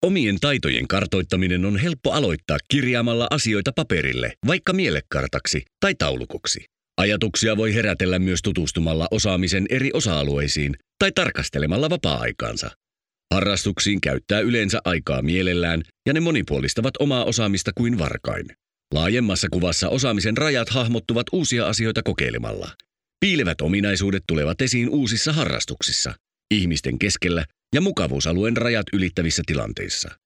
Omien taitojen kartoittaminen on helppo aloittaa kirjaamalla asioita paperille, vaikka mielekartaksi tai taulukoksi. Ajatuksia voi herätellä myös tutustumalla osaamisen eri osa-alueisiin tai tarkastelemalla vapaa-aikaansa. Harrastuksiin käyttää yleensä aikaa mielellään ja ne monipuolistavat omaa osaamista kuin varkain. Laajemmassa kuvassa osaamisen rajat hahmottuvat uusia asioita kokeilemalla. Piilevät ominaisuudet tulevat esiin uusissa harrastuksissa, ihmisten keskellä ja mukavuusalueen rajat ylittävissä tilanteissa.